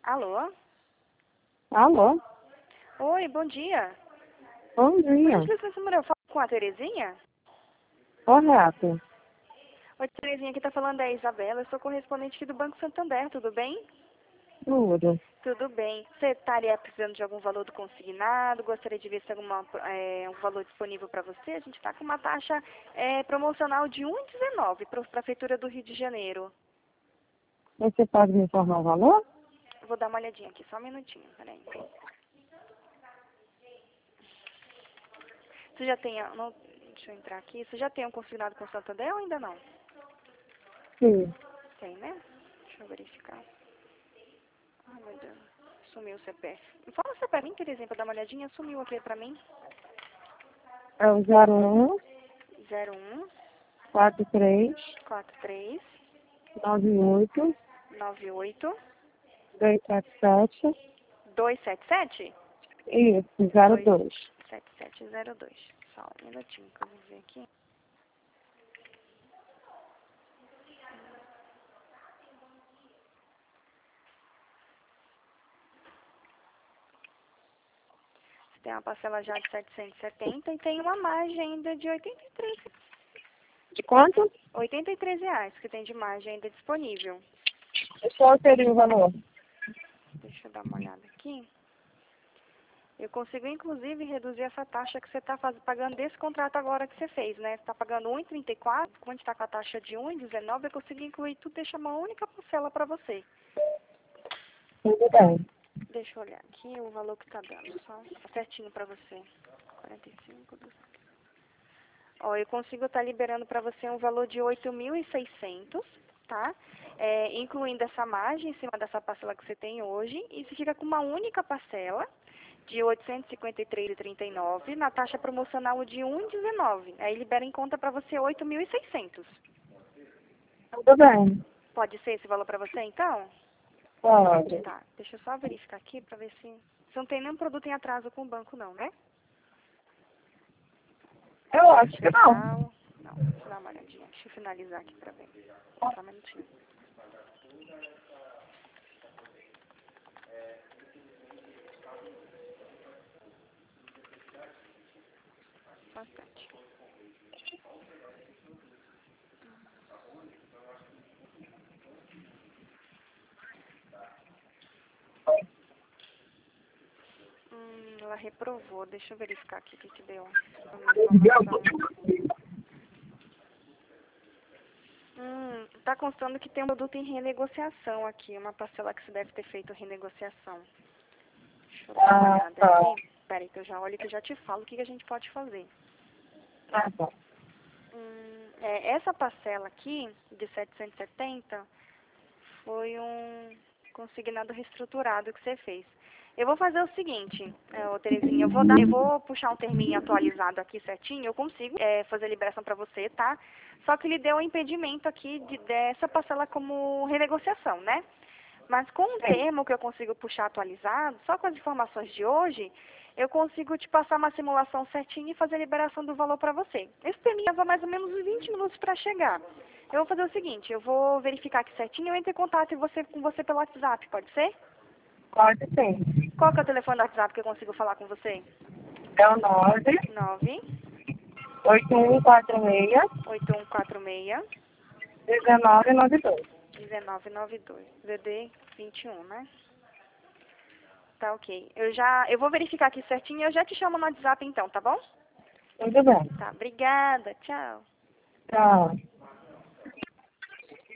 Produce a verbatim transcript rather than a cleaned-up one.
Alô? Alô? Oi, bom dia. Bom dia. Por licença, mulher, eu falo com a Terezinha? Correto. Oi, Terezinha, aqui tá falando é a Isabela. Eu sou correspondente aqui do Banco Santander, tudo bem? Tudo. Tudo bem. Você estaria precisando de algum valor do consignado? Gostaria de ver se tem alguma, é, um valor disponível para você? A gente está com uma taxa é, promocional de um vírgula dezenove para a Prefeitura do Rio de Janeiro. Você pode me informar o valor? Vou dar uma olhadinha aqui, só um minutinho, peraí. Você já tem, a- não, deixa eu entrar aqui, você já tem um consignado com o Santander ou ainda não? Sim. Tem, né? Deixa eu verificar. Ai, meu Deus, sumiu o C P F. Fala o C P F, Terezinha, para dar uma olhadinha, sumiu aqui pra mim. É o zero um zero um quatro três quatro três nove oito nove oito dois sete sete. dois sete sete? Isso, zero dois. sete sete zero dois. Só um minutinho que eu vou ver aqui. Você tem uma parcela já de setecentos e setenta e tem uma margem ainda de oitenta e três, De quanto? oitenta e três reais que tem de margem ainda disponível. E qual seria o valor? Deixa eu dar uma olhada aqui. Eu consigo, inclusive, reduzir essa taxa que você está pagando desse contrato agora que você fez, né? Você está pagando um vírgula trinta e quatro, quando a gente está com a taxa de um vírgula dezenove, eu consigo incluir tudo e deixar uma única parcela para você. Tudo bem. Deixa eu olhar aqui o valor que está dando, só certinho para você. quarenta e cinco, duzentos. Ó, eu consigo estar liberando para você um valor de oito mil e seiscentos, tá? É, incluindo essa margem em cima dessa parcela que você tem hoje, e você fica com uma única parcela de oitocentos e cinquenta e três reais e trinta e nove centavos na taxa promocional de um vírgula dezenove. Aí libera em conta para você oito mil e seiscentos. Tudo bem. Pode ser esse valor para você, então? Pode. Tá, deixa eu só verificar aqui para ver se... Você não tem nenhum produto em atraso com o banco, não, né? Eu acho que não. Não, não, deixa eu dar uma olhadinha. Deixa eu finalizar aqui para ver. Só um minutinho. Bastante. Hum, ela reprovou. Deixa eu verificar aqui o que que deu. Uma informação. Hum, tá constando que tem um produto em renegociação aqui. Uma parcela que você deve ter feito renegociação. Deixa eu dar uma Ah, olhada tá. aqui. Peraí que eu já olho que eu já te falo o que que a gente pode fazer. Tá bom. Hum, é, essa parcela aqui, de setecentos e setenta, foi um consignado reestruturado que você fez. Eu vou fazer o seguinte, é, ô, Terezinha, eu vou, dar, eu vou puxar um terminho atualizado aqui certinho, eu consigo é, fazer a liberação para você, tá? Só que ele deu um impedimento aqui de, dessa parcela como renegociação, né? Mas com um termo que eu consigo puxar atualizado, só com as informações de hoje, eu consigo te passar uma simulação certinha e fazer a liberação do valor para você. Esse terminho leva mais ou menos uns vinte minutos para chegar. Eu vou fazer o seguinte, eu vou verificar aqui certinho e eu entro em contato com você, com você pelo WhatsApp, pode ser? Pode ser. Qual que é o telefone do WhatsApp que eu consigo falar com você? É o nove nove oito um quatro seis oito um quatro seis um nove nove dois. um nove nove dois. D D vinte e um, né? Tá ok. Eu já, eu vou verificar aqui certinho e eu já te chamo no WhatsApp então, tá bom? Tudo bem. Tá, obrigada. Tchau. Tchau.